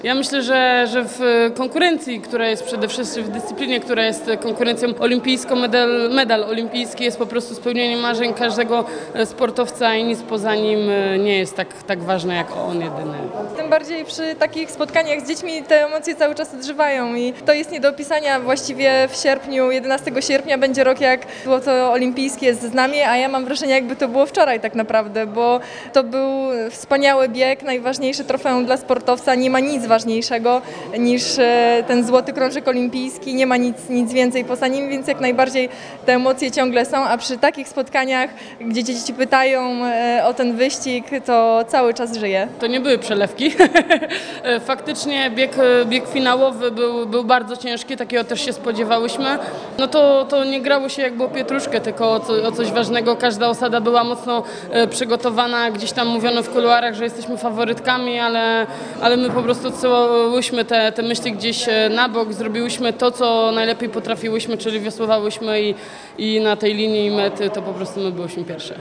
Ja myślę, że w konkurencji, która jest przede wszystkim w dyscyplinie, która jest konkurencją olimpijską, medal olimpijski jest po prostu spełnieniem marzeń każdego sportowca i nic poza nim nie jest tak ważne jak on jedyny. Tym bardziej przy takich spotkaniach z dziećmi te emocje cały czas odżywają i to jest nie do opisania. Właściwie w sierpniu, 11 sierpnia będzie rok, jak złoto olimpijskie z nami, a ja mam wrażenie, jakby to było wczoraj tak naprawdę, bo to był wspaniały bieg, najważniejsze trofeum dla sportowca. Nie ma nic ważniejszego niż ten złoty krążek olimpijski, nie ma nic więcej poza nim, więc jak najbardziej te emocje ciągle są, a przy takich spotkaniach, gdzie dzieci pytają o ten wyścig, to cały czas żyje. To nie były przelewki. Faktycznie bieg finałowy był bardzo ciężki, takiego też się spodziewałyśmy. No to nie grało się jak było pietruszkę, tylko o coś ważnego. Każda osada była mocno przygotowana, gdzieś tam mówiono w kuluarach, że jesteśmy faworytkami, ale my po prostu odsyłałyśmy te myśli gdzieś na bok, zrobiłyśmy to, co najlepiej potrafiłyśmy, czyli wiosłowałyśmy i na tej linii mety to po prostu my byłyśmy pierwsze.